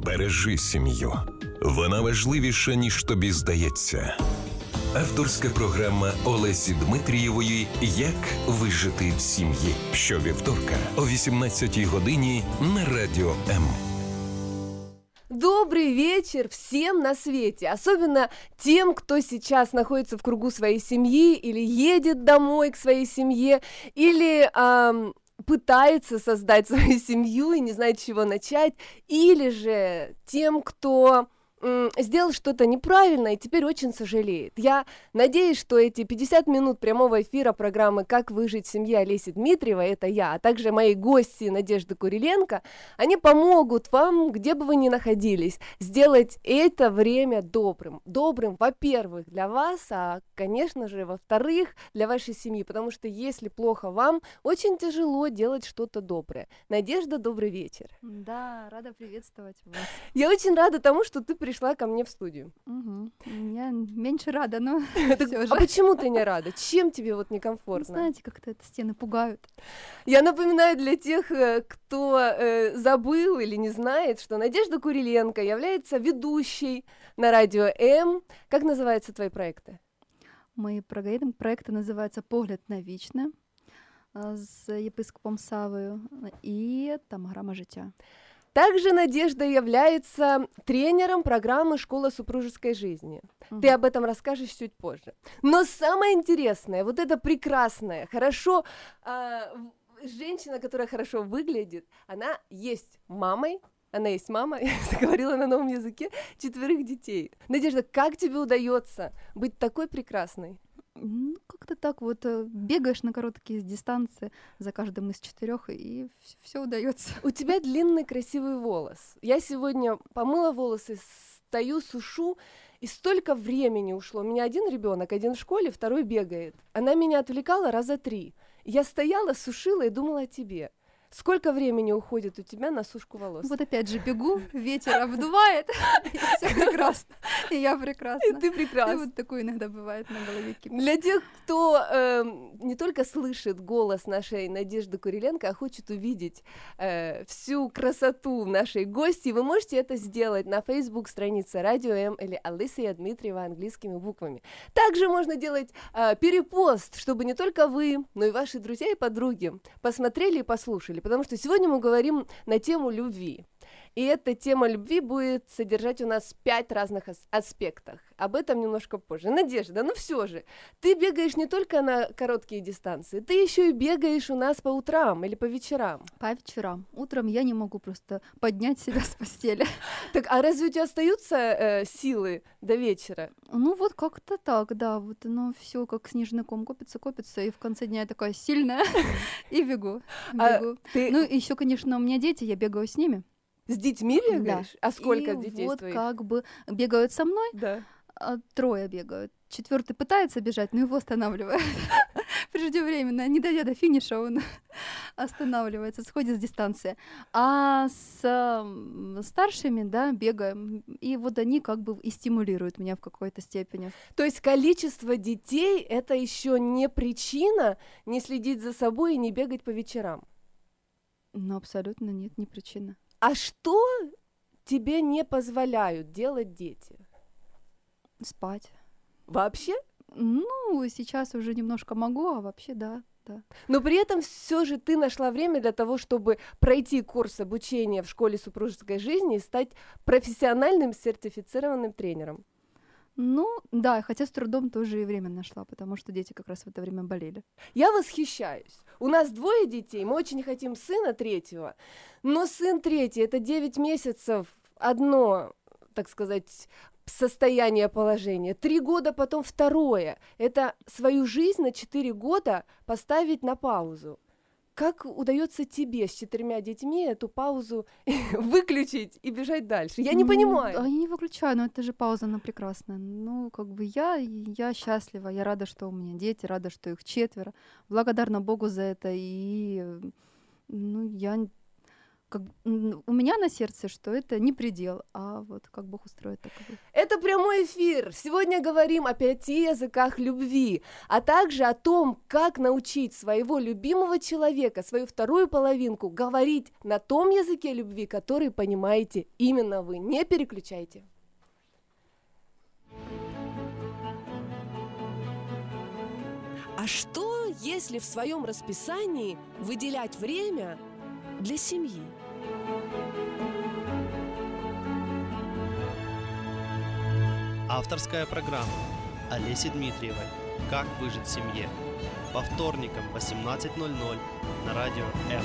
Бережи сім'ю. Вона важливіша, ніж тобі здається. Авторська програма Олесі Дмитрієвої «Як вижити в сім'ї». Щовівторка о 18-й годині на Радіо М. Добрый вечер всем на свете, особенно тем, кто сейчас находится в кругу своей семьи или едет домой к своей семье, или пытается создать свою семью и не знает, с чего начать, или же тем, кто сделал что-то неправильно и теперь очень сожалеет. Я надеюсь, что эти 50 минут прямого эфира программы «Как выжить в семье» Олеси Дмитриевой, это я, а также мои гости Надежда Куриленко, они помогут вам, где бы вы ни находились, сделать это время добрым. Добрым, во-первых, для вас, а, конечно же, во-вторых, для вашей семьи, потому что если плохо вам, очень тяжело делать что-то доброе. Надежда, добрый вечер. Да, рада приветствовать вас. Я очень рада тому, что ты пришла ко мне в студию. Угу. Я меньше рада, но всё же. А почему ты не рада? Чем тебе вот некомфортно? Знаете, как-то это стены пугают. Я напоминаю для тех, кто забыл или не знает, что Надежда Куриленко является ведущей на Радио М. Как называются твои проекты? Мои проекты называются «Погляд на вічне» з єпископом Савою і «Тамаграма життя». Также Надежда является тренером программы «Школа супружеской жизни». Ты об этом расскажешь чуть позже. Но самое интересное, вот это прекрасное, хорошо, женщина, которая хорошо выглядит, она есть мамой, она есть мама, я заговорила на новом языке, 4 детей. Надежда, как тебе удается быть такой прекрасной? Ну, как-то так вот бегаешь на короткие дистанции за каждым из 4, и все удается. У тебя длинный красивый волос. Я сегодня помыла волосы, стою, сушу, и столько времени ушло. У меня один ребенок, один в школе, второй бегает. Она меня отвлекала раза 3. Я стояла, сушила и думала о тебе. Сколько времени уходит у тебя на сушку волос? Вот опять же бегу, ветер обдувает, и всё прекрасно, и я прекрасна. И ты прекрасна. И вот такое иногда бывает на голове кипит. Для тех, кто не только слышит голос нашей Надежды Куриленко, а хочет увидеть всю красоту нашей гости, вы можете это сделать на Facebook-странице Радио М или Олеся Дмитриева английскими буквами. Также можно делать перепост, чтобы не только вы, но и ваши друзья и подруги посмотрели и послушали. Потому что сегодня мы говорим на тему любви. И эта тема любви будет содержать у нас 5 разных аспектов. Об этом немножко позже. Надежда, ну все же, ты бегаешь не только на короткие дистанции, ты еще и бегаешь у нас по утрам или по вечерам. По вечерам. Утром я не могу просто поднять себя с постели. Так, а разве у тебя остаются силы до вечера? Ну вот как-то так, да. Вот оно все как снежный ком копится, и в конце дня я такая сильная и бегу. Ну еще, конечно, у меня дети, я бегаю с ними. С детьми бегаешь? Да. А сколько и детей вот твоих? как бы бегают со мной, Да. 3 бегают. 4 пытается бежать, но его останавливают преждевременно. Не дойдя до финиша, он останавливается, сходит с дистанции. А с старшими, да, бегаем, и вот они как бы и стимулируют меня в какой-то степени. То есть количество детей — это еще не причина не следить за собой и не бегать по вечерам? Ну, абсолютно нет, не причина. А что тебе не позволяют делать дети? Спать. Вообще? Ну, сейчас уже немножко могу, а вообще да. Но при этом все же ты нашла время для того, чтобы пройти курс обучения в школе супружеской жизни и стать профессиональным сертифицированным тренером. Ну, да, хотя с трудом тоже и время нашла, потому что дети как раз в это время болели. Я восхищаюсь. У нас 2 детей, мы очень хотим сына 3-го, но сын 3-й — это 9 месяцев, одно, так сказать, состояние, положение, 3 года потом 2-е. Это свою жизнь на 4 года поставить на паузу. Как удается тебе с 4 детьми эту паузу выключить и бежать дальше? Я не понимаю. Я не выключаю, но это же пауза, она прекрасная. Ну, как бы я счастлива, я рада, что у меня дети, рада, что их 4. Благодарна Богу за это. И, ну, я у меня на сердце, что это не предел, а вот как Бог устроит, так и будет. Это прямой эфир. Сегодня говорим о 5 языках любви, а также о том, как научить своего любимого человека, свою вторую половинку, говорить на том языке любви, который понимаете именно вы. Не переключайте. А что, если в своем расписании выделять время для семьи? Авторская программа Олеси Дмитриевой «Как выжить в семье» по вторникам в 18:00 на радио М.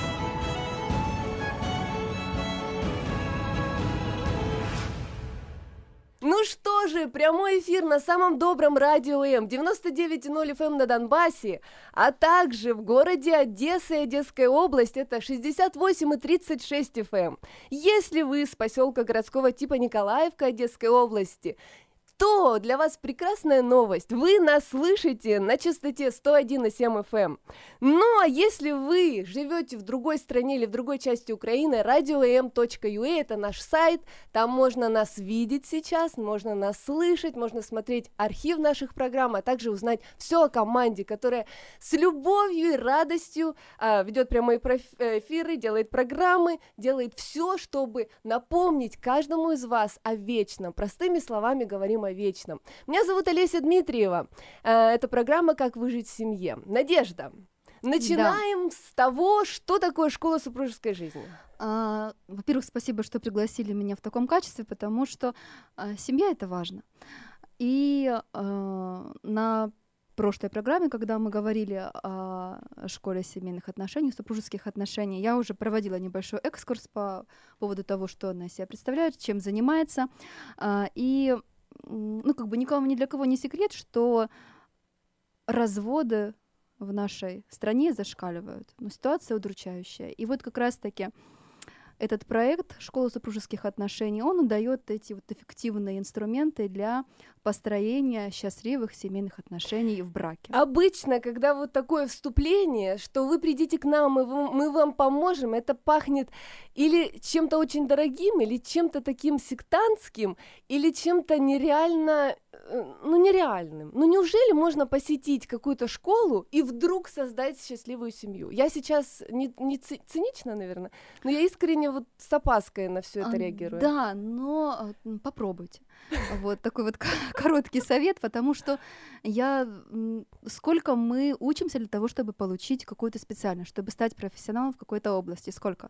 Ну что же, прямой эфир на самом добром радио М, 99,0 FM на Донбассе, а также в городе Одесса и Одесская область, это 68,36 FM. Если вы с поселка городского типа Николаевка Одесской области, то для вас прекрасная новость. Вы нас слышите на частоте 101,7 FM. Ну, а если вы живете в другой стране или в другой части Украины, radio.m.ua — это наш сайт. Там можно нас видеть сейчас, можно нас слышать, можно смотреть архив наших программ, а также узнать все о команде, которая с любовью и радостью ведет прямые эфиры, делает программы, делает все, чтобы напомнить каждому из вас о вечном. Простыми словами говорим о вечном. Меня зовут Олеся Дмитриева. Это программа «Как выжить в семье». Надежда, начинаем с того, что такое школа супружеской жизни. Во-первых, спасибо, что пригласили меня в таком качестве, потому что семья — это важно. И на прошлой программе, когда мы говорили о школе семейных отношений, супружеских отношений, я уже проводила небольшой экскурс по поводу того, что она из себя представляет, чем занимается. И никому, ни для кого не секрет, что разводы в нашей стране зашкаливают. Но ситуация удручающая. И вот как раз-таки этот проект «Школа супружеских отношений», он дает эти вот эффективные инструменты для построения счастливых семейных отношений в браке. Обычно, когда вот такое вступление, что вы придите к нам, мы вам поможем, это пахнет или чем-то очень дорогим, или чем-то таким сектантским, или чем-то нереальным. Неужели можно посетить какую-то школу и вдруг создать счастливую семью? Я сейчас не цинична, наверное, но я искренне вот с опаской на все это реагирую. Да, но попробуйте. Вот такой вот короткий совет, потому что сколько мы учимся для того, чтобы получить какую-то специальность, чтобы стать профессионалом в какой-то области? Сколько?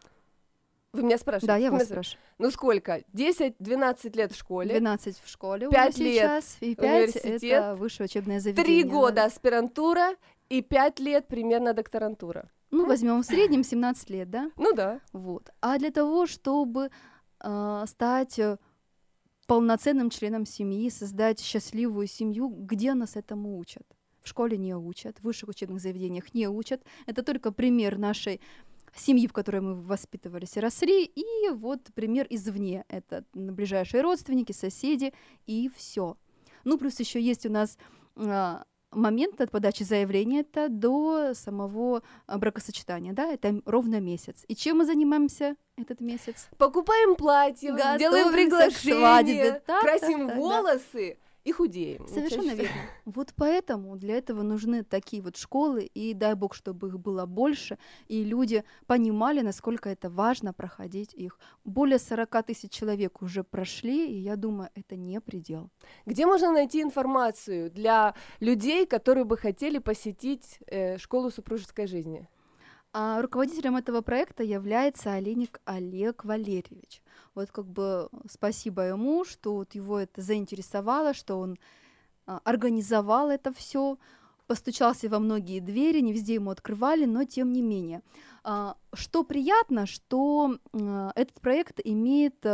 Вы меня спрашиваете? Да, я вас спрашиваю. Ну сколько? 10-12 лет в школе. 12 в школе 5 лет сейчас, и 5 университет, это высшее учебное заведение. 3 года аспирантура и 5 лет примерно докторантура. Возьмем в среднем 17 лет, да? Ну да. Вот. А для того, чтобы стать полноценным членом семьи, создать счастливую семью, где нас этому учат? В школе не учат, в высших учебных заведениях не учат. Это только пример нашей семьи, в которой мы воспитывались и росли, и вот пример извне. Это ближайшие родственники, соседи и все. Плюс еще есть у нас момент от подачи заявления это до самого бракосочетания, да, это ровно месяц. И чем мы занимаемся этот месяц? Покупаем платье, делаем приглашение, красим волосы. И худеем. Совершенно верно. Вот поэтому для этого нужны такие вот школы, и дай бог, чтобы их было больше, и люди понимали, насколько это важно проходить их. Более 40 тысяч человек уже прошли, и я думаю, это не предел. Где можно найти информацию для людей, которые бы хотели посетить школу супружеской жизни? Руководителем этого проекта является Олейник Олег Валерьевич. Вот спасибо ему, что вот его это заинтересовало, что он организовал это все, постучался во многие двери, не везде ему открывали, но тем не менее. Что приятно, что этот проект имеет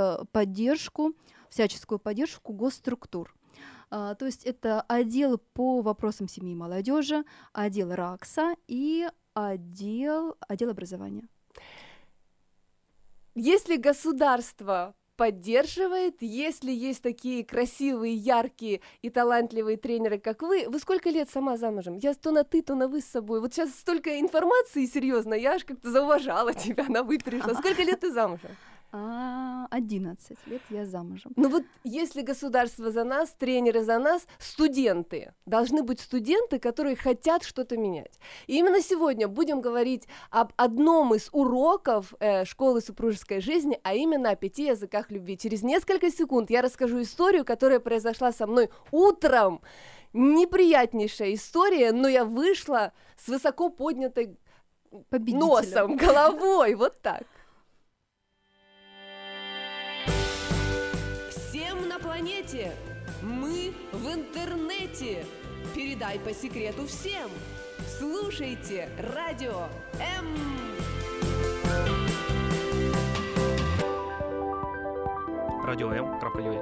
всяческую поддержку госструктур. То есть это отдел по вопросам семьи и молодежи, отдел РАКСа и отдел образования. Если государство поддерживает. Если есть такие красивые, яркие и талантливые тренеры, как вы сколько лет сама замужем? Я то на ты, то на вы с собой. Вот сейчас столько информации, серьезно, я аж как-то зауважала тебя, на вы перешла. Сколько лет ты замужем? 11 лет я замужем. Ну вот если государство за нас, тренеры за нас, студенты. Должны быть студенты, которые хотят что-то менять. И именно сегодня будем говорить об одном из уроков школы супружеской жизни, а именно о 5 языках любви. Через несколько секунд я расскажу историю, которая произошла со мной утром. Неприятнейшая история, но я вышла с высоко поднятой носом, головой, вот так. Всем на планете, мы в интернете. Передай по секрету всем. Слушайте Радио М. Радио М.ua.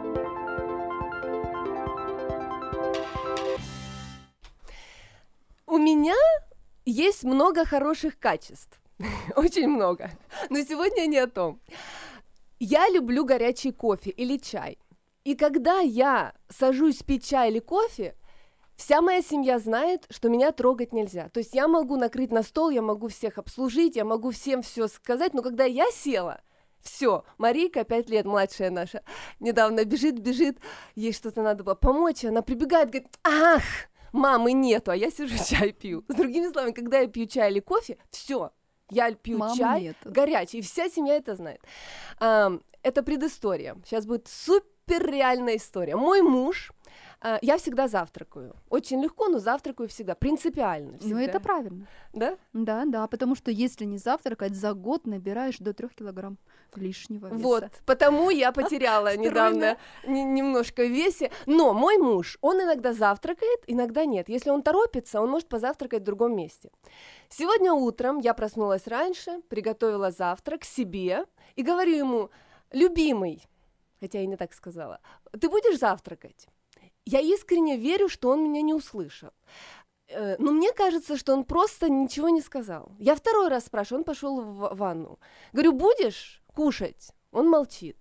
У меня есть много хороших качеств. Очень много. Но сегодня не о том. Я люблю горячий кофе или чай. И когда я сажусь пить чай или кофе, вся моя семья знает, что меня трогать нельзя. То есть я могу накрыть на стол, я могу всех обслужить, я могу всем все сказать, но когда я села, все, Марийка, 5 лет, младшая наша, недавно бежит, ей что-то надо было помочь, она прибегает, говорит: ах, мамы нету, а я сижу чай пью. С другими словами, когда я пью чай или кофе, все. Я пью чай нету. горячий, и вся семья это знает. Это предыстория. Сейчас будет супер реальная история. Мой муж, я всегда завтракаю. Очень легко, но завтракаю всегда, принципиально. Всегда. Ну, это правильно. Да? Да, потому что если не завтракать, за год набираешь до 3 килограмм лишнего веса. Вот, потому я потеряла недавно немножко в весе. Но мой муж, он иногда завтракает, иногда нет. Если он торопится, он может позавтракать в другом месте. Сегодня утром я проснулась раньше, приготовила завтрак себе и говорю ему: любимый, хотя я не так сказала, ты будешь завтракать? Я искренне верю, что он меня не услышал. Но мне кажется, что он просто ничего не сказал. Я второй раз спрашиваю, он пошел в ванну. Говорю: будешь кушать? Он молчит.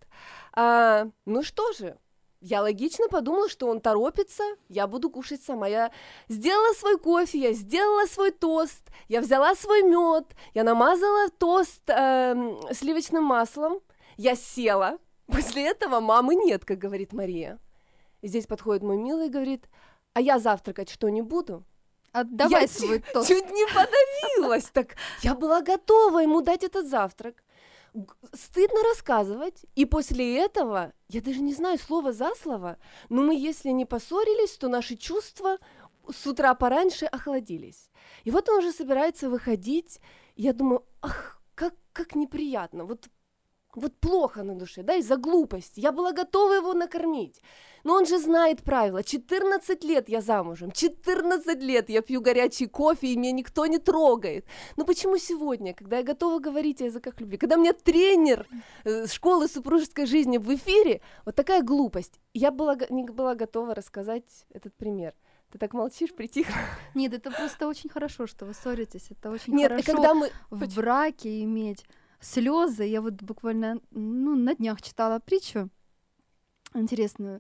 Ну что же, я логично подумала, что он торопится, я буду кушать сама. Я сделала свой кофе, я сделала свой тост, я взяла свой мед, я намазала тост сливочным маслом, я села. После этого мамы нет, как говорит Мария. И здесь подходит мой милый и говорит: а я завтракать что, не буду? Отдавай Я свой тост. чуть не подавилась. Так я была готова ему дать этот завтрак. Стыдно рассказывать. И после этого, я даже не знаю слово за слово, но мы, если не поссорились, то наши чувства с утра пораньше охладились. И вот он уже собирается выходить. И я думаю: ах, как неприятно. Вот плохо на душе, да, из-за глупости. Я была готова его накормить. Но он же знает правила. 14 лет я замужем, 14 лет я пью горячий кофе, и меня никто не трогает. Но почему сегодня, когда я готова говорить о языках любви, когда у меня тренер школы супружеской жизни в эфире, вот такая глупость. Я не была готова рассказать этот пример. Ты так молчишь, притихла? Нет, это просто очень хорошо, что вы ссоритесь. Это очень Нет, хорошо когда мы... в браке иметь слезы. Я вот буквально на днях читала притчу интересную.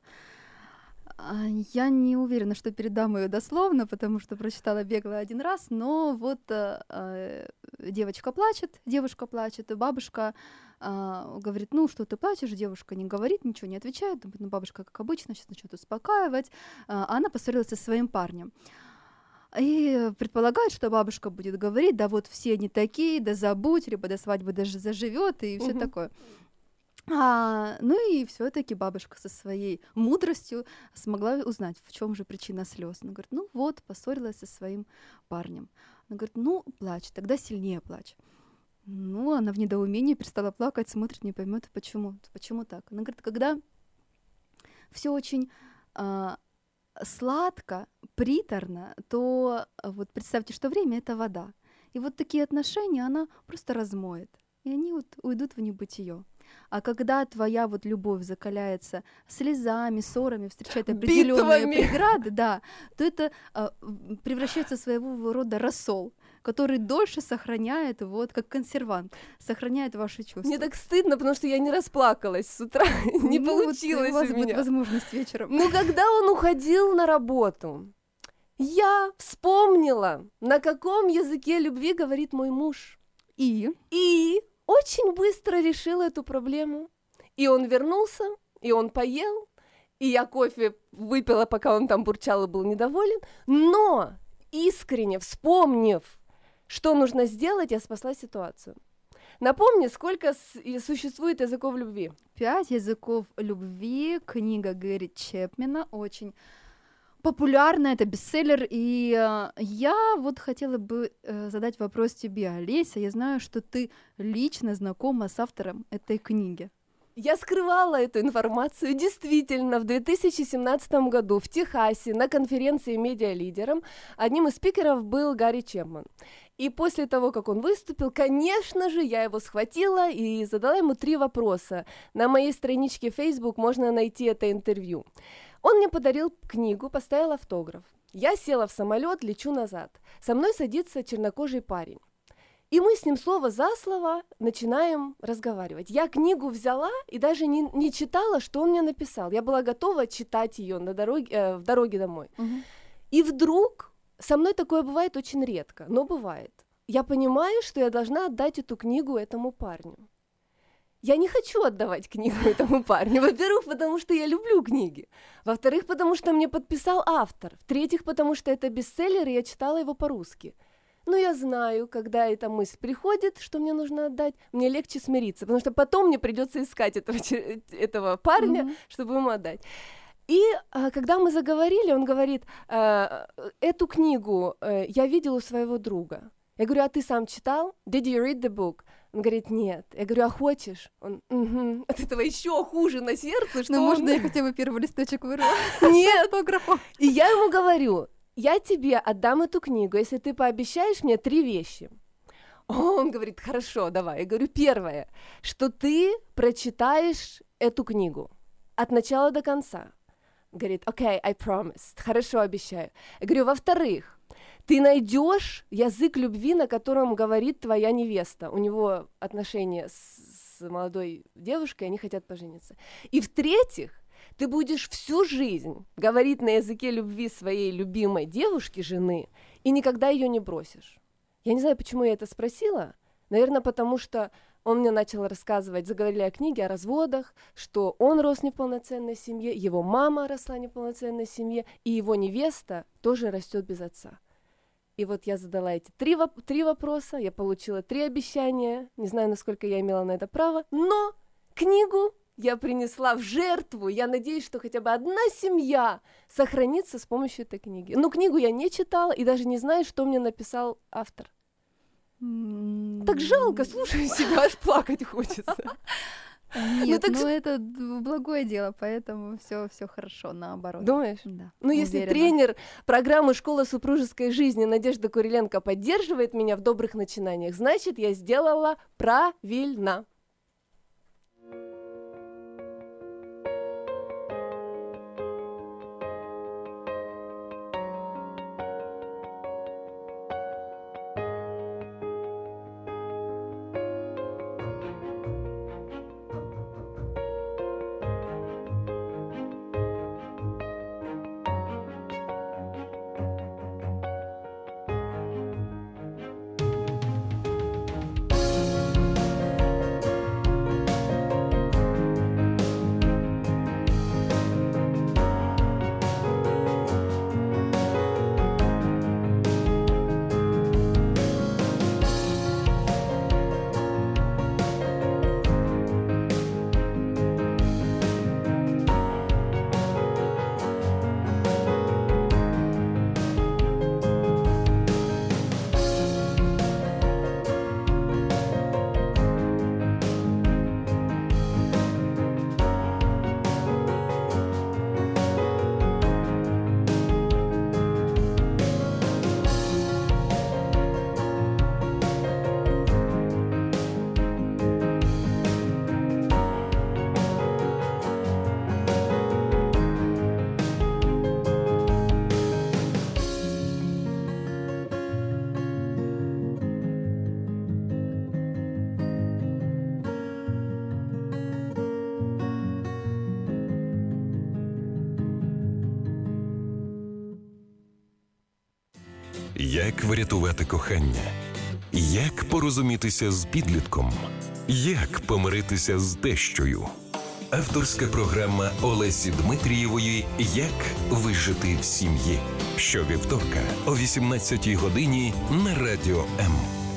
Я не уверена, что передам ее дословно, потому что прочитала бегло один раз, но вот девушка плачет, и бабушка говорит: ну, что ты плачешь? Девушка не говорит, ничего не отвечает, думает: ну, бабушка, как обычно, сейчас начнет успокаивать. А она поссорилась со своим парнем. И предполагает, что бабушка будет говорить: да вот все они такие, да забудь, либо до свадьбы даже заживет, и все такое. Ну и все-таки бабушка со своей мудростью смогла узнать, в чем же причина слез. Она говорит: ну вот, поссорилась со своим парнем. Она говорит: ну, плачь, тогда сильнее плачь. Ну, она в недоумении перестала плакать, смотрит, не поймет, почему так. Она говорит: когда все очень сладко, приторно, то вот представьте, что время — это вода. И вот такие отношения она просто размоет, и они вот уйдут в небытие. А когда твоя вот любовь закаляется слезами, ссорами, встречает определенные преграды, да, то это превращается в своего рода рассол, который дольше сохраняет, вот как консервант, сохраняет ваши чувства. Мне так стыдно, потому что я не расплакалась с утра, не Ну, вот получилось у вас у будет меня. возможность вечером. Но когда он уходил на работу, я вспомнила, на каком языке любви говорит мой муж. И И очень быстро решила эту проблему. И он вернулся, и он поел, и я кофе выпила, пока он там бурчал и был недоволен. Но искренне вспомнив, что нужно сделать, я спасла ситуацию. Напомни, сколько существует языков любви? 5 языков любви, книга Гэри Чепмена, очень популярна, это бестселлер, и я вот хотела бы задать вопрос тебе, Олеся. Я знаю, что ты лично знакома с автором этой книги. Я скрывала эту информацию. Действительно, в 2017 году в Техасе на конференции медиалидерам одним из спикеров был Гарри Чепмен. И после того, как он выступил, конечно же, я его схватила и задала ему 3 вопроса. На моей страничке Facebook можно найти это интервью. Он мне подарил книгу, поставил автограф. Я села в самолет, лечу назад. Со мной садится чернокожий парень. И мы с ним слово за слово начинаем разговаривать. Я книгу взяла и даже не читала, что он мне написал. Я была готова читать ее в дороге домой. И вдруг, со мной такое бывает очень редко, но бывает. Я понимаю, что я должна отдать эту книгу этому парню. Я не хочу отдавать книгу этому парню. Во-первых, потому что я люблю книги. Во-вторых, потому что мне подписал автор. В-третьих, потому что это бестселлер, и я читала его по-русски. Но я знаю, когда эта мысль приходит, что мне нужно отдать, мне легче смириться, потому что потом мне придется искать этого парня, чтобы ему отдать. И когда мы заговорили, он говорит, эту книгу я видел у своего друга. Я говорю, а ты сам читал? Did you read the book? Он говорит, нет. Я говорю, а хочешь? Он, угу. От этого еще хуже на сердце, что Ну, он... можно я хотя бы первый листочек вырву? Нет. Автографом. И я ему говорю, я тебе отдам эту книгу, если ты пообещаешь мне 3 вещи. Он говорит, хорошо, давай. Я говорю, первое, что ты прочитаешь эту книгу от начала до конца. Говорит, окей, I promised. Хорошо, обещаю. Я говорю, во-вторых, ты найдешь язык любви, на котором говорит твоя невеста. У него отношения с молодой девушкой, они хотят пожениться. И в-третьих, ты будешь всю жизнь говорить на языке любви своей любимой девушки, жены, и никогда ее не бросишь. Я не знаю, почему я это спросила. Наверное, потому что он мне начал рассказывать, заговорили о книге, о разводах, что он рос не в полноценной семье, его мама росла не в полноценной семье, и его невеста тоже растет без отца. И вот я задала эти 3 вопроса, я получила 3 обещания, не знаю, насколько я имела на это право, но книгу я принесла в жертву. Я надеюсь, что хотя бы одна семья сохранится с помощью этой книги. Но книгу я не читала и даже не знаю, что мне написал автор. Так жалко, слушай себя, аж плакать хочется. Нет, ну это благое дело, поэтому все хорошо, наоборот. Думаешь? Да. Ну, если тренер программы «Школа супружеской жизни» Надежда Куриленко поддерживает меня в добрых начинаниях, значит, я сделала правильно. Як врятувати кохання? Як порозумітися з підлітком? Як помиритися з тещою? Авторська програма Олесі Дмитрієвої «Як вижити в сім'ї». Щовівторка о 18-й годині на Радіо М.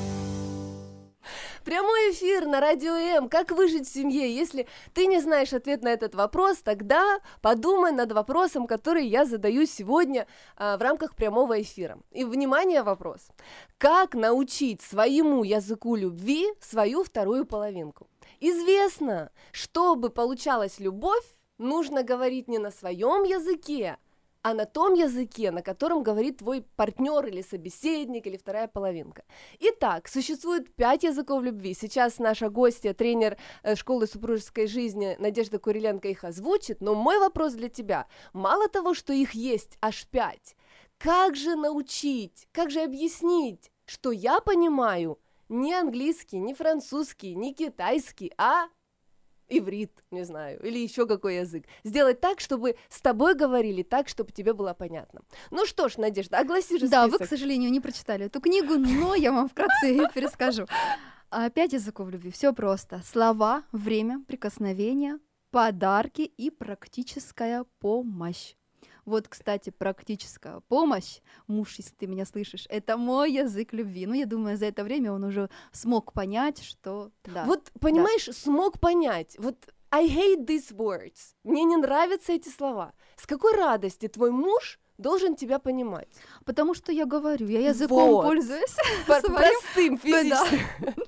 Прямой эфир на Радио М. Как выжить в семье? Если ты не знаешь ответ на этот вопрос, тогда подумай над вопросом, который я задаю сегодня в рамках прямого эфира. И, внимание, вопрос. Как научить своему языку любви свою вторую половинку? Известно, чтобы получалась любовь, нужно говорить не на своем языке, а на том языке, на котором говорит твой партнер или собеседник, или вторая половинка. Итак, существует 5 языков любви. Сейчас наша гостья, тренер школы супружеской жизни Надежда Куриленко их озвучит, но мой вопрос для тебя. Мало того, что их есть аж 5, как же научить, как же объяснить, что я понимаю не английский, не французский, не китайский, а иврит, не знаю, или еще какой язык. Сделать так, чтобы с тобой говорили так, чтобы тебе было понятно. Ну что ж, Надежда, огласи же список. Да, вы, к сожалению, не прочитали эту книгу, но я вам вкратце ее перескажу. 5 языков любви. Все просто. Слова, время, прикосновения, подарки и практическая помощь. Вот, кстати, практическая помощь, муж, если ты меня слышишь, это мой язык любви. Ну, я думаю, за это время он уже смог понять, что... Да, вот, понимаешь, смог понять. Вот I hate these words. Мне не нравятся эти слова. С какой радости твой муж должен тебя понимать? Потому что я говорю, я языком вот. Пользуюсь. Простым, физическим.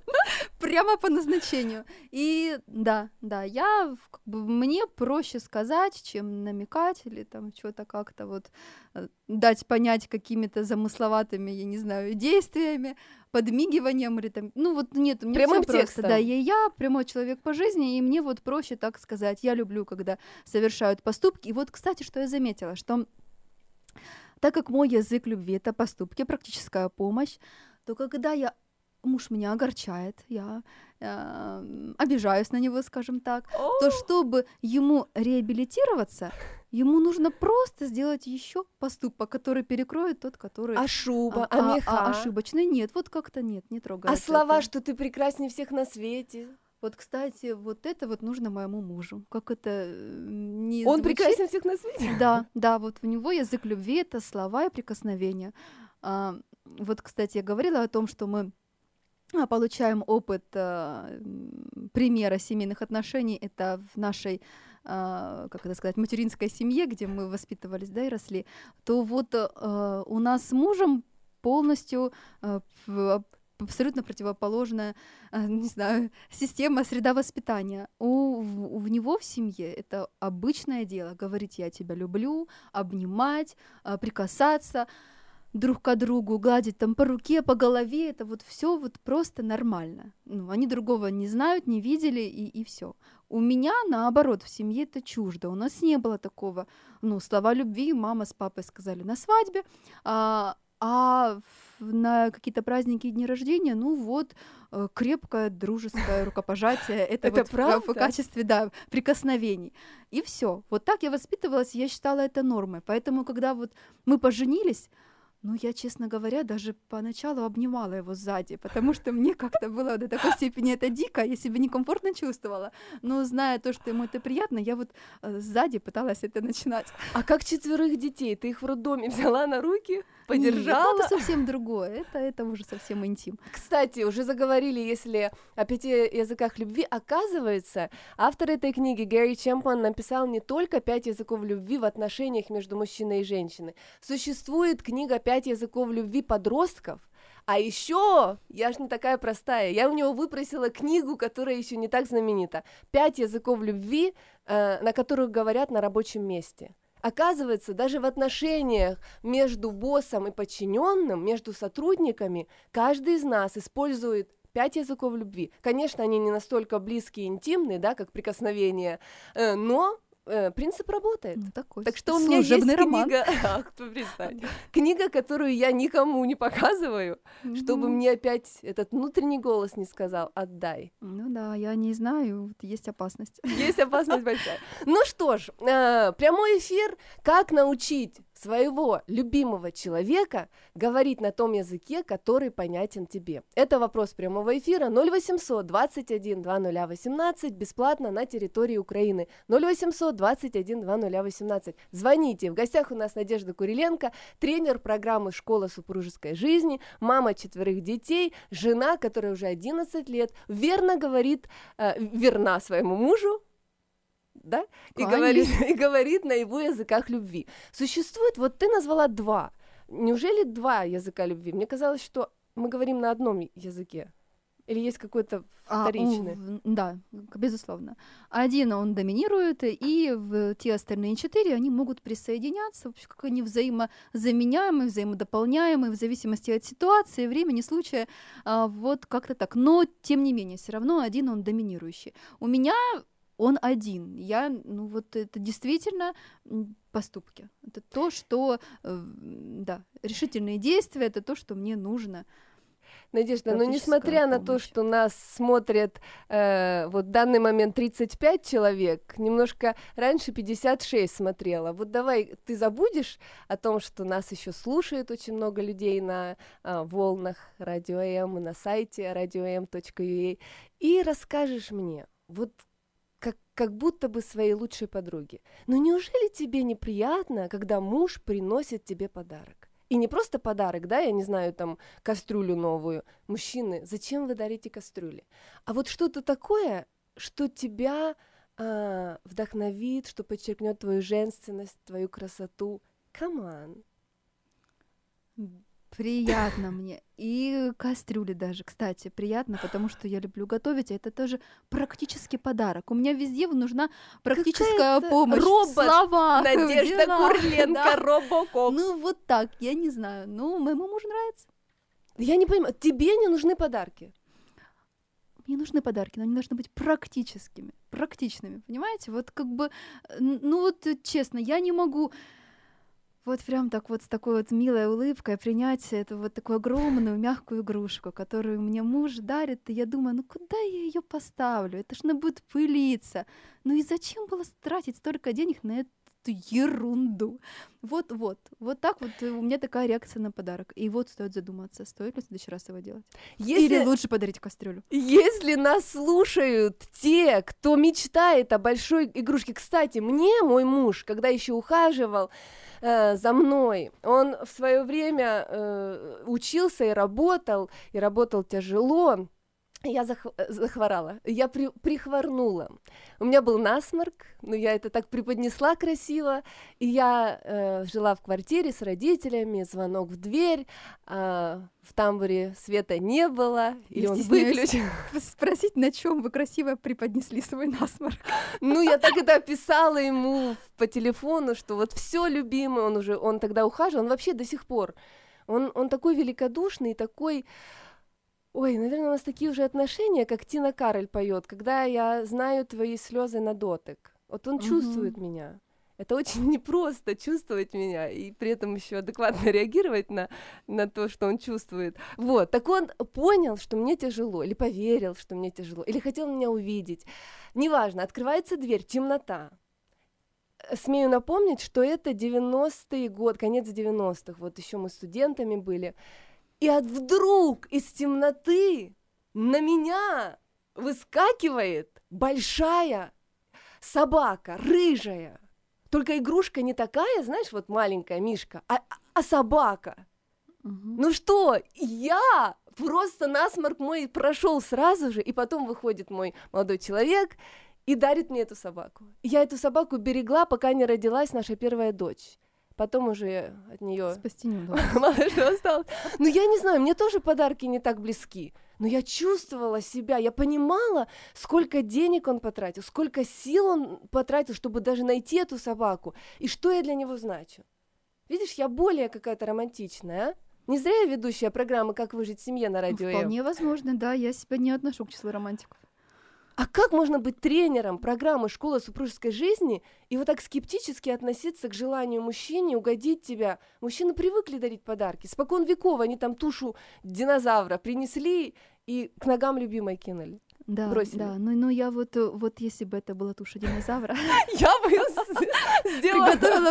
Прямо по назначению. И да, я, мне проще сказать, чем намекать или там что-то как-то вот дать понять какими-то замысловатыми, я не знаю, действиями, подмигиванием или там, ну вот нет, мне прямым всё просто, текстом. да, я прямой человек по жизни, и мне вот проще так сказать. Я люблю, когда совершают поступки. И вот, кстати, что я заметила, что так как мой язык любви — это поступки, практическая помощь, то когда муж меня огорчает, я обижаюсь на него, скажем так, то чтобы ему реабилитироваться, ему нужно просто сделать еще поступок, который перекроет тот, который... А шуба, а меха? Ошибочный? Нет, вот как-то нет, не трогает. А слова, это. что ты прекраснее всех на свете? Вот, кстати, вот это вот нужно моему мужу. Как это не Он звучит? прекраснее всех на свете? Да, вот у него язык любви — это слова и прикосновения. Вот, кстати, я говорила о том, что мы получаем опыт примера семейных отношений. Это в нашей, как это сказать, материнской семье, где мы воспитывались, да, и росли. То вот у нас с мужем полностью абсолютно противоположная, не знаю, система, среда воспитания. У него в семье это обычное дело — говорить «я тебя люблю», обнимать, прикасаться друг к другу, гладить там по руке, по голове. Это вот все вот просто нормально. Ну, они другого не знают, не видели, и все. У меня, наоборот, в семье это чуждо. У нас не было такого. Ну, слова любви мама с папой сказали на свадьбе, а на какие-то праздники и дни рождения, ну вот, крепкое дружеское рукопожатие, это вот в качестве, да, прикосновений. И все. Вот так я воспитывалась, я считала это нормой. Поэтому, когда вот мы поженились, ну, я, честно говоря, даже поначалу обнимала его сзади, потому что мне как-то было до такой степени это дико, я себя некомфортно чувствовала. Но зная то, что ему это приятно, я вот сзади пыталась это начинать. А как 4 детей? Ты их в роддоме взяла на руки, подержала? Нет, это совсем другое, это уже совсем интим. Кстати, уже заговорили, если о 5 языках любви, оказывается, автор этой книги Гэри Чемпман написал не только 5 языков любви в отношениях между мужчиной и женщиной. Существует книга 5 языков любви подростков, а еще, я ж не такая простая, я у него выпросила книгу, которая еще не так знаменита. 5 языков любви, на которых говорят на рабочем месте. Оказывается, даже в отношениях между боссом и подчиненным, между сотрудниками, каждый из нас использует 5 языков любви. Конечно, они не настолько близкие и интимные, да, как прикосновения, но принцип работает. Ну, такой так что у меня есть роман. Книга, которую я никому не показываю, чтобы мне опять этот внутренний голос не сказал «отдай». Ну да, я не знаю, есть опасность. Есть опасность большая. Ну что ж, прямой эфир «Как научить своего любимого человека говорить на том языке, который понятен тебе? Это вопрос прямого эфира 0800 21 2018, бесплатно на территории Украины. 0800 21 2018. Звоните. В гостях у нас Надежда Куриленко, тренер программы «Школа супружеской жизни», мама 4 детей, жена, которая уже 11 лет, верна своему мужу, да? И говорит на его языках любви. Существует, вот ты назвала 2. Неужели 2 языка любви? Мне казалось, что мы говорим на одном языке. Или есть какой-то вторичный? Да, безусловно. Один он доминирует, и те остальные 4, они могут присоединяться, как они взаимозаменяемые, взаимодополняемые, в зависимости от ситуации, времени, случая, вот как-то так. Но, тем не менее, все равно один он доминирующий. У меня он один. Это действительно поступки. Это то, что, решительные действия, это то, что мне нужно. Надежда, но несмотря на то, что нас смотрят в данный момент 35 человек, немножко раньше 56 смотрела. Вот давай ты забудешь о том, что нас еще слушает очень много людей на волнах Радио М, на сайте radio.m.ua, и расскажешь мне, вот как будто бы своей лучшей подруге. Но неужели тебе неприятно, когда муж приносит тебе подарок? И не просто подарок, да, я не знаю, там, кастрюлю новую. Мужчины, зачем вы дарите кастрюли? А вот что-то такое, что тебя вдохновит, что подчеркнет твою женственность, твою красоту. Come on. Приятно мне. И кастрюли даже, кстати, приятно, потому что я люблю готовить, а это тоже практический подарок. У меня везде нужна практическая помощь. Робот, в словах, Надежда Куриленко, да. Робокоп. Вот так, я не знаю. Моему мужу нравится. Я не понимаю, тебе не нужны подарки? Мне нужны подарки, но они должны быть практическими, практичными, понимаете? Вот честно, я не могу... Вот прям так вот с такой вот милой улыбкой принять эту вот такую огромную мягкую игрушку, которую мне муж дарит, и я думаю, куда я ее поставлю? Это ж она будет пылиться. И зачем было тратить столько денег на эту ерунду? Вот так вот у меня такая реакция на подарок. И вот стоит задуматься, стоит ли в следующий раз его делать. Или лучше подарить кастрюлю. Если нас слушают те, кто мечтает о большой игрушке. Кстати, мне мой муж, когда еще ухаживал за мной, он в свое время учился и работал тяжело. Я захворала, я прихворнула. У меня был насморк, но я это так преподнесла красиво. И я жила в квартире с родителями, звонок в дверь, в тамбуре света не было, и он выключил. Спросить, на чем вы красиво преподнесли свой насморк? Я так это описала ему по телефону, что вот все любимый, он тогда ухаживал, он вообще до сих пор, он такой великодушный, такой... Ой, наверное, у нас такие уже отношения, как Тина Кароль поет, когда я знаю твои слезы на дотык. Вот он чувствует меня. Это очень непросто чувствовать меня и при этом еще адекватно реагировать на то, что он чувствует. Вот, так он понял, что мне тяжело, или поверил, что мне тяжело, или хотел меня увидеть. Неважно, открывается дверь, темнота. Смею напомнить, что это 90-е годы, конец 90-х, вот еще мы студентами были. И вдруг из темноты на меня выскакивает большая собака, рыжая. Только игрушка не такая, знаешь, вот маленькая мишка, а собака. Ну что, я просто насморк мой прошел сразу же, и потом выходит мой молодой человек и дарит мне эту собаку. Я эту собаку берегла, пока не родилась наша первая дочь. Потом уже от нее спасти не удалось. Мало что осталось. Я не знаю, мне тоже подарки не так близки. Но я чувствовала себя, я понимала, сколько денег он потратил, сколько сил он потратил, чтобы даже найти эту собаку, и что я для него значу. Видишь, я более какая-то романтичная, а? Не зря я ведущая программы «Как выжить в семье» на Радио М. Вполне возможно, да, я себя не отношу к числу романтиков. А как можно быть тренером программы «Школа супружеской жизни» и вот так скептически относиться к желанию мужчине угодить тебя? Мужчины привыкли дарить подарки. Спокон веков они там тушу динозавра принесли и к ногам любимой кинули. Да, бросили. Да, но я вот если бы это была туша динозавра, я бы ее сделала. Приготовила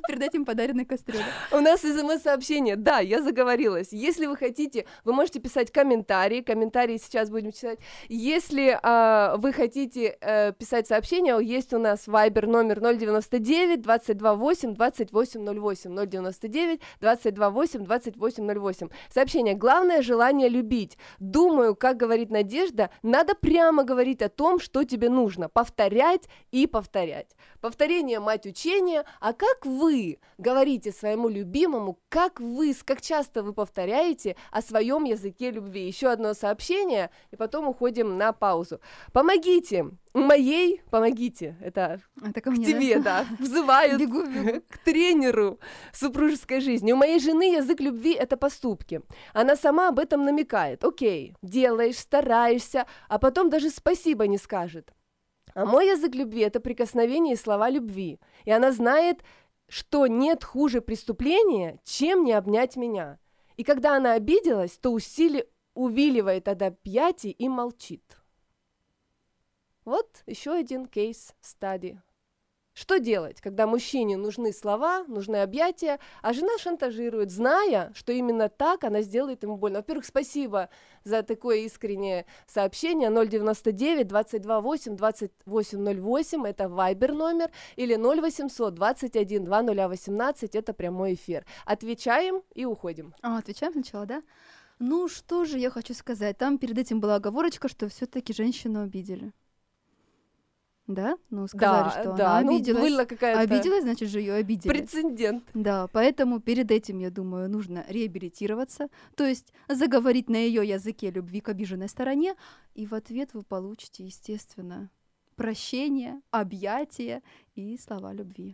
Перед этим подаренной кастрюлей. У нас СМС-сообщение. Да, я заговорилась. Если вы хотите, вы можете писать комментарии. Комментарии сейчас будем читать. Если вы хотите писать сообщения, есть у нас Viber номер 099 228 2808. 099 228 2808. Сообщение. Главное желание любить. Думаю, как говорит Надежда, надо прямо говорить о том, что тебе нужно. Повторять и повторять. Повторение – мать учения. А как вы говорите своему любимому, как часто вы повторяете о своем языке любви? Еще одно сообщение, и потом уходим на паузу. Помогите. Помогите, это ко мне, тебе, да, взывают бегу. к тренеру супружеской жизни. У моей жены язык любви – это поступки. Она сама об этом намекает. Окей, делаешь, стараешься, а потом даже спасибо не скажет. А мой язык любви – это прикосновение и слова любви. И она знает, что нет хуже преступления, чем не обнять меня. И когда она обиделась, то увиливает от объятий и молчит. Вот еще один кейс-стади. Что делать, когда мужчине нужны слова, нужны объятия, а жена шантажирует, зная, что именно так она сделает ему больно? Во-первых, спасибо за такое искреннее сообщение. 099 228 2808 это Viber номер, или 0800 21 2018 это прямой эфир. Отвечаем и уходим. Отвечаем сначала, да? Ну что же я хочу сказать? Там перед этим была оговорочка, что все-таки женщину обидели. Да? Ну, сказали, что она обиделась. Была какая-то... Обиделась, значит же ее обидели. Прецедент. Да, поэтому перед этим, я думаю, нужно реабилитироваться, то есть заговорить на ее языке любви к обиженной стороне, и в ответ вы получите, естественно, прощение, объятия и слова любви.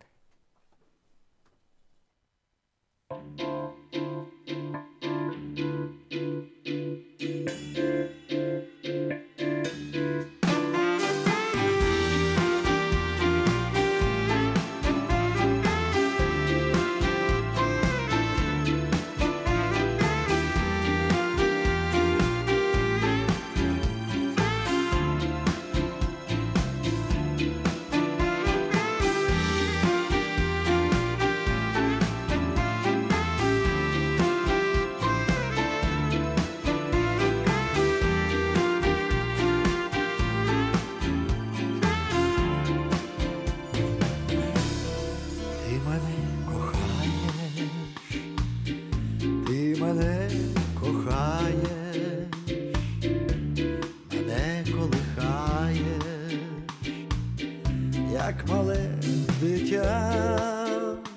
Як мале дитя,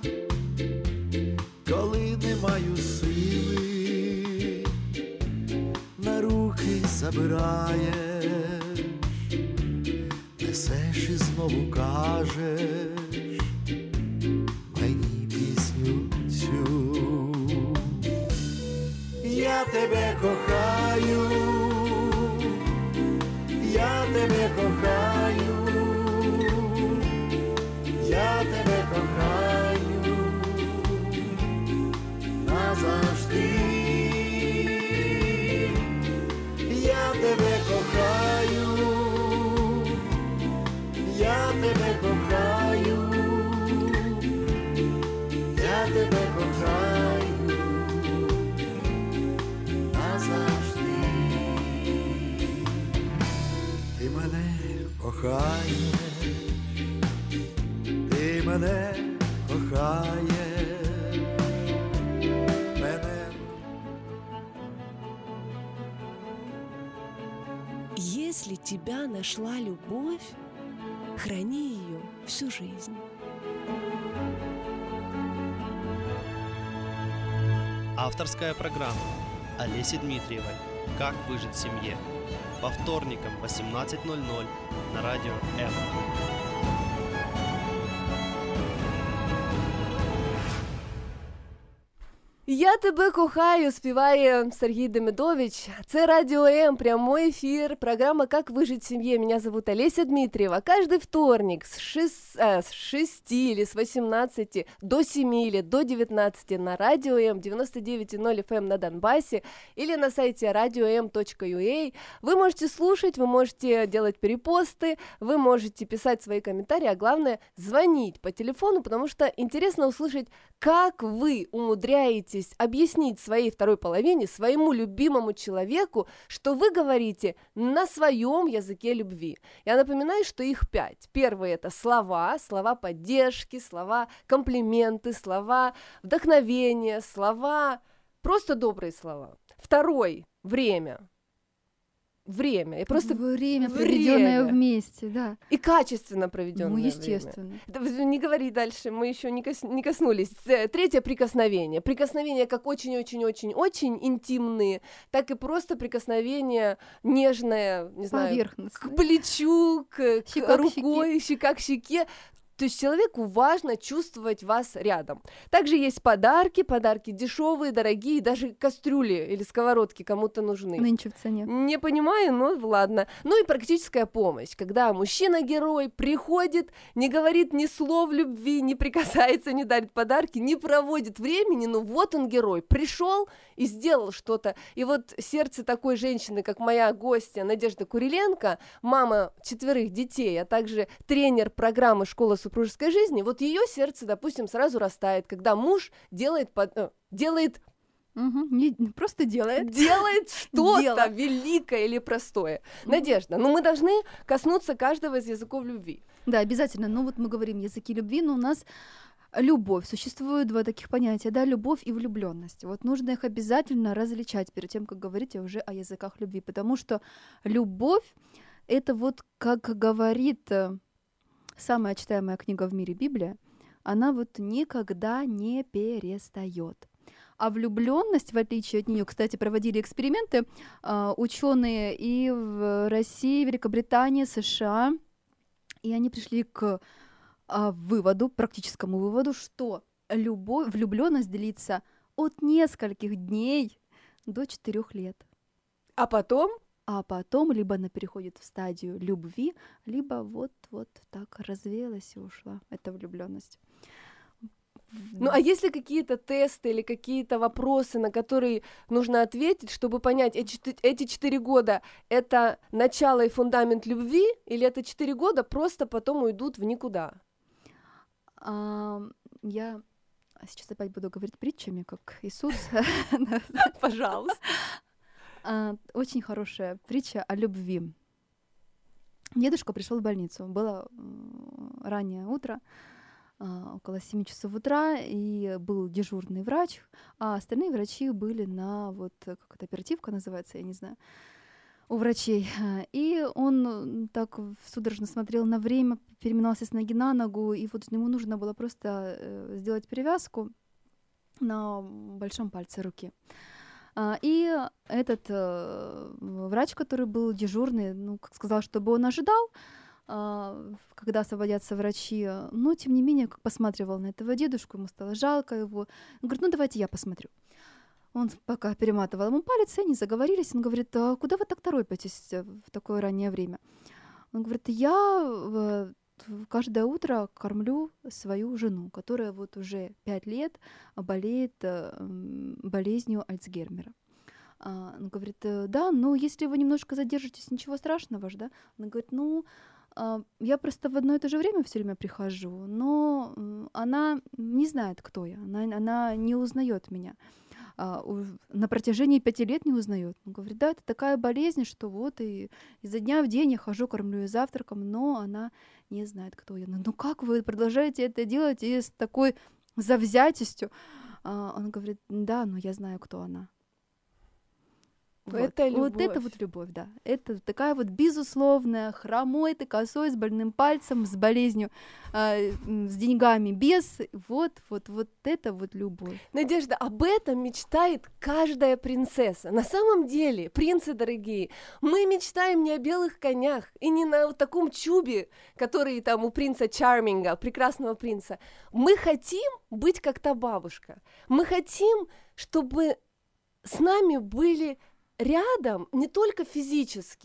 коли не маю сили, на руки забираєш, несеш і знову кажеш мені пісню цю. Я тебе кохаю, я тебе кохаю, я тебе кохаю назавжди. Я тебе кохаю, я тебе кохаю, я тебе кохаю назавжди. Ти мене кохаєш, ти мене кохаєш, мене. Если тебя нашла любовь, храни ее всю жизнь. Авторская программа Олеси Дмитриевой «Как выжить в семье» по вторникам в 18:00 на радио М. Я тебе кохаю, співає Сергій Демидович. Це Радіо М, прямой ефір, программа «Как выжить в семье». Меня зовут Олеся Дмитриева. Каждый вторник с 6 или с 18 до 7 или до 19 на Радио М, 99,0 FM на Донбассе или на сайте radio.m.ua. Вы можете слушать, вы можете делать перепосты, вы можете писать свои комментарии, а главное звонить по телефону, потому что интересно услышать, как вы умудряетесь объяснить своей второй половине, своему любимому человеку, что вы говорите на своем языке любви. Я напоминаю, что их 5. Первые — это слова поддержки, слова комплименты, слова вдохновения, слова, просто добрые слова. Второй — время. И просто время, проведенное вместе, да. И качественно проведенное время. Естественно. Не говори дальше, мы еще не коснулись. Третье — прикосновение. Прикосновения как очень-очень-очень-очень интимные, так и просто прикосновение нежное, не знаю, к плечу, к рукой, щека к щеке. То есть человеку важно чувствовать вас рядом. Также есть подарки дешевые, дорогие, даже кастрюли или сковородки кому-то нужны. Нынче в цене. Не понимаю, но ладно. Ну и практическая помощь, когда мужчина-герой приходит, не говорит ни слов любви, не прикасается, не дарит подарки, не проводит времени, но вот он герой, пришел и сделал что-то. И вот сердце такой женщины, как моя гостья Надежда Куриленко, мама 4 детей, а также тренер программы «Школа супружеской жизни», вот ее сердце, допустим, сразу растает, когда муж делает не просто делает что-то великое или простое. Надежда, мы должны коснуться каждого из языков любви. Да, обязательно. Ну вот мы говорим языки любви, но у нас любовь. Существует 2 таких понятия, да, любовь и влюбленность. Вот нужно их обязательно различать перед тем, как говорить уже о языках любви, потому что любовь — это вот, как говорит самая читаемая книга в мире, Библия, она вот никогда не перестает. А влюбленность, в отличие от нее, кстати, проводили эксперименты ученые и в России, Великобритании, США, и они пришли к практическому выводу, что влюбленность длится от нескольких дней до 4 лет. А потом либо она переходит в стадию любви, либо вот так развеялась и ушла. Это влюбленность. Ну, а есть ли какие-то тесты или какие-то вопросы, на которые нужно ответить, чтобы понять, эти 4 года — это начало и фундамент любви, или это 4 года просто потом уйдут в никуда? Я сейчас опять буду говорить притчами, как Иисус. Пожалуйста. Очень хорошая притча о любви. Дедушка пришел в больницу. Было раннее утро, около 7 часов утра, и был дежурный врач, а остальные врачи были на как это, оперативка называется, я не знаю, у врачей. И он так судорожно смотрел на время, переминался с ноги на ногу, и вот ему нужно было просто сделать перевязку на большом пальце руки. И этот врач, который был дежурный, сказал, чтобы он ожидал, когда освободятся врачи, но тем не менее, как посматривал на этого дедушку, ему стало жалко его. Он говорит, давайте я посмотрю. Он пока перематывал ему палец, и они заговорились. Он говорит, а куда вы так торопитесь в такое раннее время? Он говорит, я каждое утро кормлю свою жену, которая вот уже 5 лет болеет болезнью Альцгеймера. Он говорит, да, если вы немножко задержитесь, ничего страшного же, да? Он говорит, я просто в одно и то же время все время прихожу, но она не знает, кто я, она не узнает меня. На протяжении 5 лет не узнает. Он говорит, да, это такая болезнь, что вот и изо дня в день я хожу, кормлю ее завтраком, но она не знает, кто я. Ну как вы продолжаете это делать и с такой завзятостью? Он говорит, да, но я знаю, кто она. Это любовь. Вот это вот любовь, да. Это такая вот безусловная, хромой ты, косой, с больным пальцем, с болезнью, с деньгами, без. Вот это вот любовь. Надежда, об этом мечтает каждая принцесса. На самом деле, принцы дорогие, мы мечтаем не о белых конях и не на вот таком чубе, который там у принца Чарминга, прекрасного принца. Мы хотим быть как та бабушка. Мы хотим, чтобы с нами были рядом не только физически,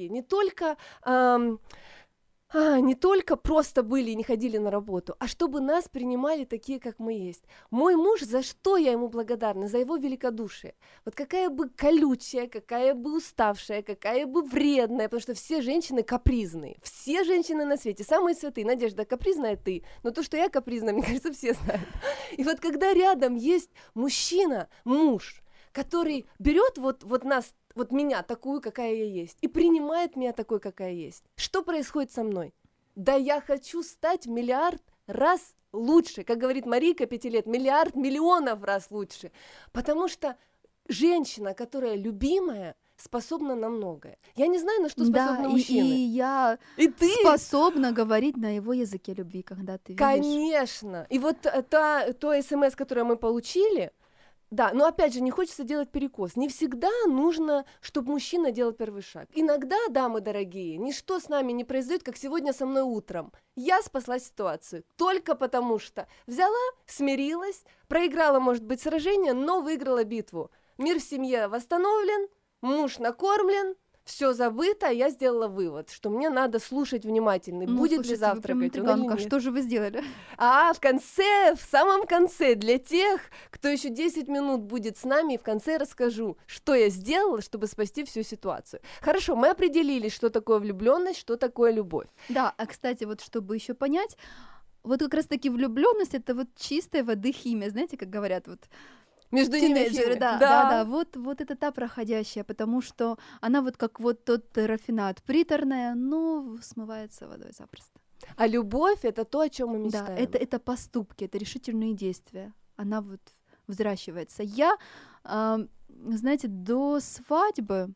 не только просто были и не ходили на работу, а чтобы нас принимали такие, как мы есть. Мой муж, за что я ему благодарна? За его великодушие. Вот какая бы колючая, какая бы уставшая, какая бы вредная, потому что все женщины капризные, все женщины на свете, самые святые. Надежда, капризная ты, но то, что я капризная, мне кажется, все знают. И вот когда рядом есть мужчина, муж, который берет вот нас, вот меня такую, какая я есть, и принимает меня такой, какая есть. Что происходит со мной? Да я хочу стать в миллиард раз лучше, как говорит Марийка 5 лет, миллионов раз лучше, потому что женщина, которая любимая, способна на многое. Я не знаю, на что способны мужчины. И я ты способна говорить на его языке любви, когда ты видишь. Конечно. И вот то СМС, которое мы получили, да, но опять же, не хочется делать перекос. Не всегда нужно, чтобы мужчина делал первый шаг. Иногда, дамы дорогие, ничто с нами не произойдет, как сегодня со мной утром. Я спасла ситуацию только потому, что взяла, смирилась, проиграла, может быть, сражение, но выиграла битву. Мир в семье восстановлен, муж накормлен, все забыто, а я сделала вывод, что мне надо слушать внимательно, будет ли завтракать он или нет. Что же вы сделали? В самом конце, для тех, кто еще 10 минут будет с нами, в конце расскажу, что я сделала, чтобы спасти всю ситуацию. Хорошо, мы определились, что такое влюбленность, что такое любовь. Да, а кстати, вот чтобы еще понять, вот как раз-таки влюбленность это вот чистой воды химия, знаете, как говорят, вот между ними. Да, вот это та проходящая, потому что она вот как вот тот рафинад, приторная, но смывается водой запросто. А любовь — это то, о чем мы мечтаем. Да, это поступки, это решительные действия. Она вот взращивается. Я, знаете, до свадьбы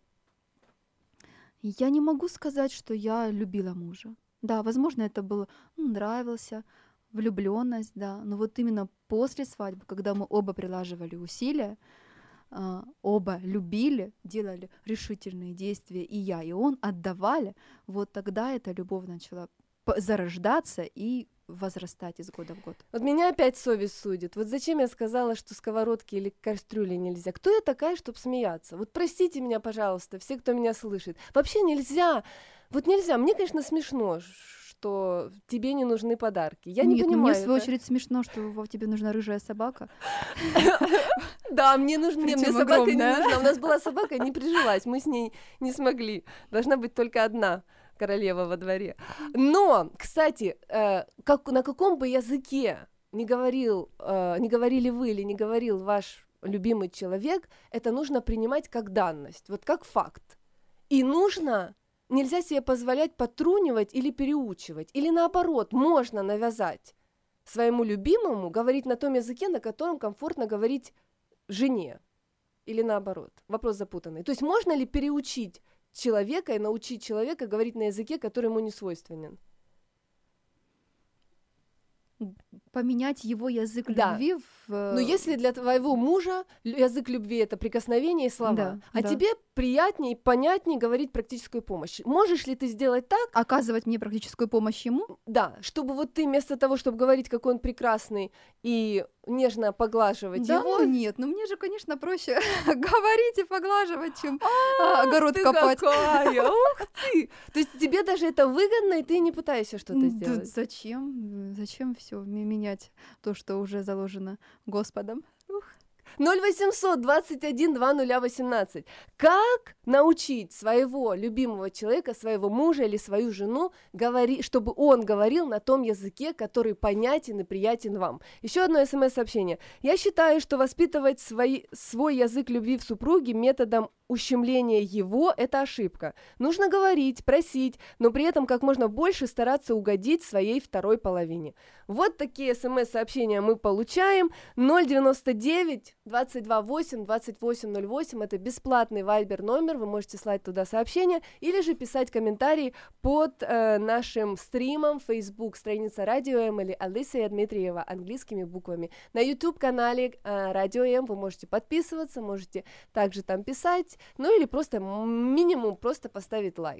я не могу сказать, что я любила мужа. Да, возможно, это было, нравился, влюбленность, да, но вот именно после свадьбы, когда мы оба прилаживали усилия, оба любили, делали решительные действия, и я, и он отдавали, вот тогда эта любовь начала зарождаться и возрастать из года в год. Вот меня опять совесть судит. Вот зачем я сказала, что сковородки или кастрюли нельзя? Кто я такая, чтобы смеяться? Вот простите меня, пожалуйста, все, кто меня слышит. Вообще нельзя. Вот нельзя. Мне, конечно, смешно, что тебе не нужны подарки. Я не понимаю. Мне, в свою очередь, смешно, что тебе нужна рыжая собака. Да, мне собака не нужна. У нас была собака, не прижилась, мы с ней не смогли. Должна быть только одна королева во дворе. Но, кстати, на каком бы языке не говорили вы или не говорил ваш любимый человек, это нужно принимать как данность, вот как факт. И нельзя себе позволять потрунивать или переучивать, или наоборот, можно навязать своему любимому говорить на том языке, на котором комфортно говорить жене, или наоборот. Вопрос запутанный. То есть можно ли переучить человека и научить человека говорить на языке, который ему не свойственен? Поменять его язык любви Но если для твоего мужа язык любви — это прикосновение и слова, тебе приятнее и понятнее говорить практическую помощь. Можешь ли ты сделать так? Оказывать мне практическую помощь ему? Да, чтобы вот ты вместо того, чтобы говорить, какой он прекрасный, и нежно поглаживать его... Нет, мне же, конечно, проще говорить и поглаживать, чем огород копать. Какая! Ух ты! То есть тебе даже это выгодно, и ты не пытаешься что-то сделать? Зачем? Зачем все менять то, что уже заложено Господом? 0800 21 2018. Как научить своего любимого человека, своего мужа или свою жену, чтобы он говорил на том языке, который понятен и приятен вам? Еще одно смс-сообщение. Я считаю, что воспитывать свой язык любви в супруге методом ущемления его – это ошибка. Нужно говорить, просить, но при этом как можно больше стараться угодить своей второй половине. Вот такие смс-сообщения мы получаем. 099 228 2808 – это бесплатный вайбер номер, вы можете слать туда сообщения или же писать комментарии под нашим стримом, Facebook, страница Радио М или Алисия Дмитриева английскими буквами. На YouTube-канале Радио М вы можете подписываться, можете также там писать, ну или просто минимум просто поставить лайк.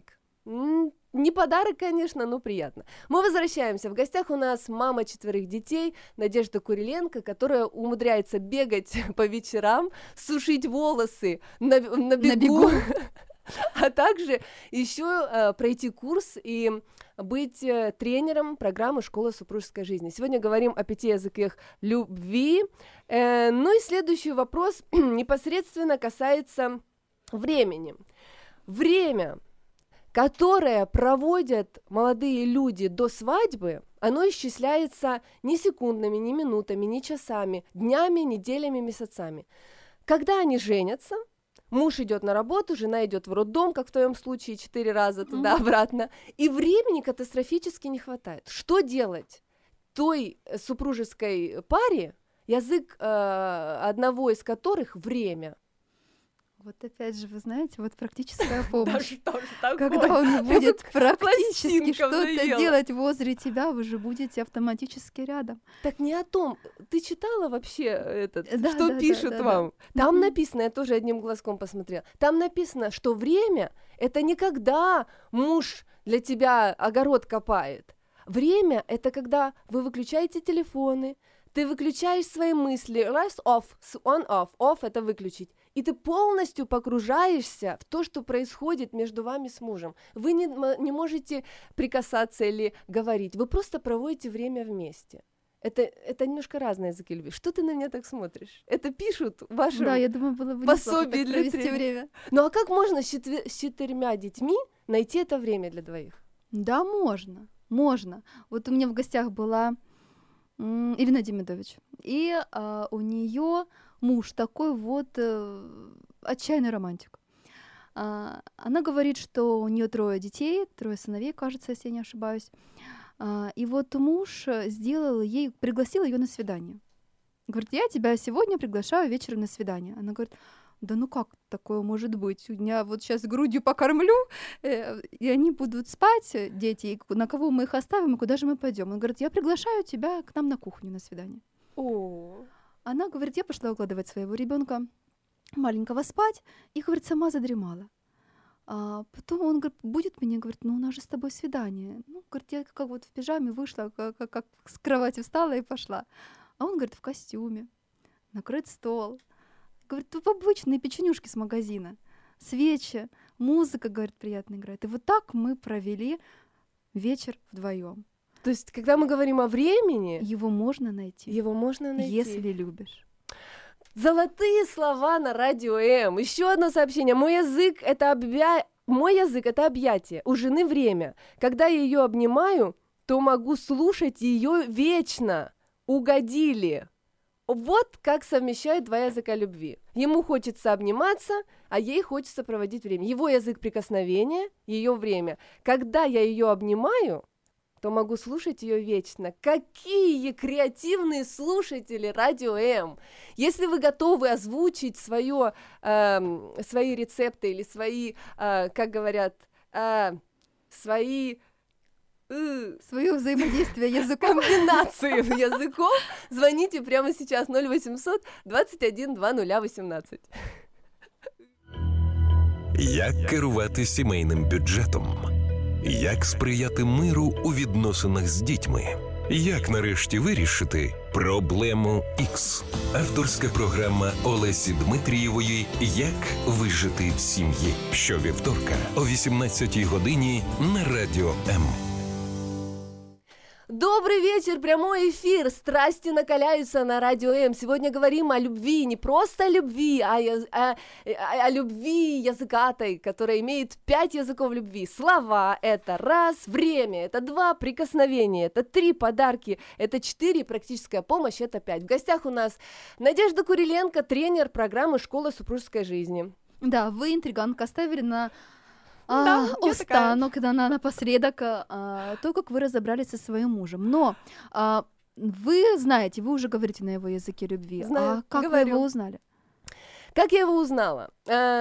Не подарок, конечно, но приятно. Мы возвращаемся. В гостях у нас мама 4 детей, Надежда Куриленко, которая умудряется бегать по вечерам, сушить волосы на бегу, а также еще пройти курс и быть тренером программы «Школа супружеской жизни». Сегодня говорим о 5 языках любви. Ну и следующий вопрос непосредственно касается времени. Время, которое проводят молодые люди до свадьбы, оно исчисляется не секундами, не минутами, не часами, днями, неделями, месяцами. Когда они женятся, муж идет на работу, жена идет в роддом, как в твоем случае, 4 раза туда-обратно, и времени катастрофически не хватает. Что делать той супружеской паре, язык одного из которых время? Вот опять же, вы знаете, вот практическая помощь. Когда Когда он будет практически пластинка что-то заела. делать возле тебя, вы же будете автоматически рядом. Так не о том. Ты читала вообще Да, что да, пишут да, да. вам? Там написано, я тоже одним глазком посмотрела, там написано, что время — это не когда муж для тебя огород копает. Время — это когда вы выключаете телефоны, ты выключаешь свои мысли, раз off, off — это выключить, и ты полностью погружаешься в то, что происходит между вами с мужем. Вы не можете прикасаться или говорить, вы просто проводите время вместе. Это немножко разные языки любви. Что ты на меня так смотришь? Это пишут в вашем Да, я думаю, было бы пособие неплохо так для провести тренера. время. Ну а как можно с 4 детьми найти это время для двоих? Да, можно. Вот у меня в гостях была Ирина Демидович, и у нее муж такой вот отчаянный романтик. Она говорит, что у нее 3 детей, 3 сыновей, кажется, если я не ошибаюсь. И вот муж пригласил ее на свидание. Говорит, я тебя сегодня приглашаю вечером на свидание. Она говорит, да ну как такое может быть? У меня вот сейчас грудью покормлю, и они будут спать, дети, и на кого мы их оставим, и куда же мы пойдем? Он говорит, я приглашаю тебя к нам на кухню на свидание. О, Она говорит, я пошла укладывать своего ребенка маленького спать, и, говорит, сама задремала. Потом он говорит, будет меня, говорит, ну у нас же с тобой свидание. Ну, говорит, я как вот в пижаме вышла, как с кровати встала и пошла. А он, говорит, в костюме, накрыт стол. Говорит, тут обычные печенюшки с магазина, свечи, музыка, говорит, приятно играет. И вот так мы провели вечер вдвоем. то есть, когда мы говорим о времени, Его можно найти, его можно найти. если любишь. Золотые слова на радио М. Еще одно сообщение. Мой язык это объятие. У жены время. Когда я ее обнимаю, то могу слушать ее вечно. Угодили. Вот как совмещают 2 языка любви. Ему хочется обниматься, а ей хочется проводить время. Его язык прикосновения, ее время. Когда я ее обнимаю, то могу слушать ее вечно. Какие креативные слушатели радио М! Если вы готовы озвучить свои рецепты или свои, как говорят, свои Свое взаимодействие языком. комбинации языков, звоните прямо сейчас 0800 21 2018. Як керувати сімейним бюджетом? Як сприяти миру у відносинах з дітьми? Як нарешті вирішити проблему X? Авторська програма Олесі Дмитрієвої «Як вижити в сім'ї» щовівторка о 18-й годині на Радіо М. Добрый вечер, прямой эфир, страсти накаляются на радио М. Сегодня говорим о любви, не просто о любви, о любви языкатой, которая имеет 5 языков любви. Слова — это 1, время — это 2, прикосновение — это 3, подарки — это 4, практическая помощь — это 5. В гостях у нас Надежда Куриленко, тренер программы «Школа супружеской жизни». Да, вы, интриганка, оставили на Да, я останок, напоследок, то, как вы разобрались со своим мужем. Но вы знаете, вы уже говорите на его языке любви. Знаю, А как говорю. вы его узнали? Как я его узнала?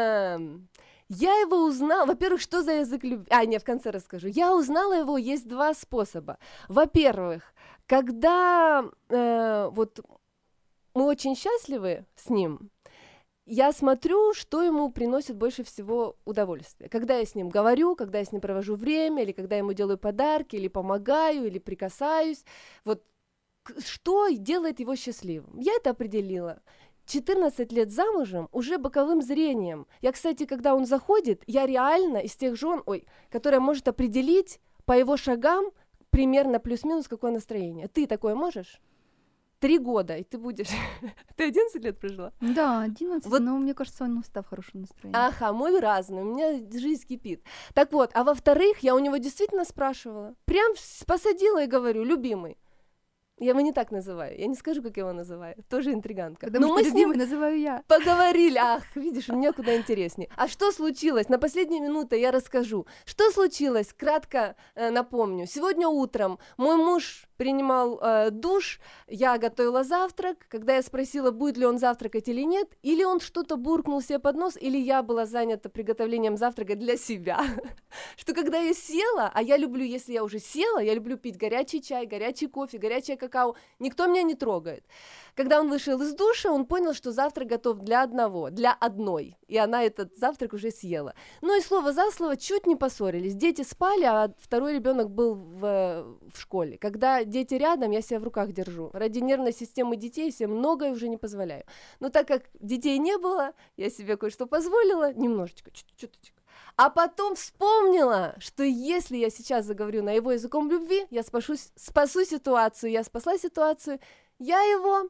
Я его узнала, во-первых, что за язык любви? В конце расскажу. Я узнала его, есть 2 способа. Во-первых, когда вот мы очень счастливы с ним, я смотрю, что ему приносит больше всего удовольствия. Когда я с ним говорю, когда я с ним провожу время, или когда я ему делаю подарки, или помогаю, или прикасаюсь. Вот что делает его счастливым? Я это определила. 14 лет замужем уже боковым зрением. Я, кстати, когда он заходит, я реально из тех жен, которая может определить по его шагам примерно плюс-минус какое настроение. Ты такое можешь? 3 года, и ты будешь... Ты 11 лет прожила? Да, 11, вот. Но мне кажется, он всегда в хорошем настроении. Ага, мой разный, у меня жизнь кипит. Так вот, а во-вторых, я у него действительно спрашивала. Прям посадила и говорю: любимый. Я его не так называю, я не скажу, как я его называю, тоже интригантка. Потому что любимый называю я. Поговорили, видишь, мне куда интереснее. А что случилось? На последнюю минуту я расскажу. Что случилось? Кратко напомню. Сегодня утром мой муж принимал душ, я готовила завтрак. Когда я спросила, будет ли он завтракать или нет, или он что-то буркнул себе под нос, или я была занята приготовлением завтрака для себя. Что когда я села, а я люблю, если я уже села, я люблю пить горячий чай, горячий кофе, горячее какао, никто меня не трогает. Когда он вышел из душа, он понял, что завтрак готов для одной, и она этот завтрак уже съела. Ну и слово за слово чуть не поссорились. Дети спали, а второй ребенок был в школе. Когда дети рядом, я себя в руках держу. Ради нервной системы детей себе многое уже не позволяю. Но так как детей не было, я себе кое-что позволила, немножечко, чуть-чуть. А потом вспомнила, что если я сейчас заговорю на его языком любви, я спасу ситуацию. Я спасла ситуацию, я его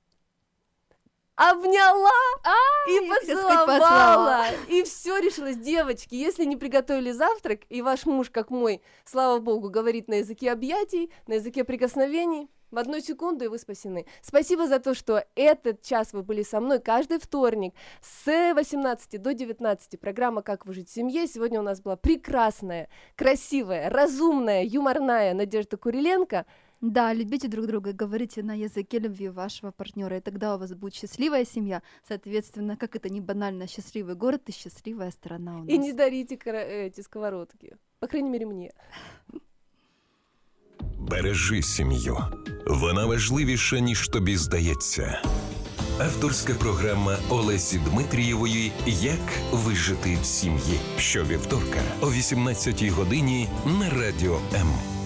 обняла и поцеловала. И все решилось. Девочки, если не приготовили завтрак, и ваш муж, как мой, слава богу, говорит на языке объятий, на языке прикосновений, в 1 секунду, и вы спасены. Спасибо за то, что этот час вы были со мной каждый вторник с 18 до 19. Программа «Как выжить в семье». Сегодня у нас была прекрасная, красивая, разумная, юморная Надежда Куриленко. Да, любите друг друга, говорите на языке любви вашего партнера, и тогда у вас будет счастливая семья. Соответственно, как это не банально, счастливый город и счастливая страна у нас. И не дарите эти сковородки. По крайней мере, мне. Бережи сім'ю. Вона важливіша, ніж тобі здається. Авторська програма Олесі Дмитрієвої «Як вижити в сім'ї» щовівторка о 18-й годині на Радіо М.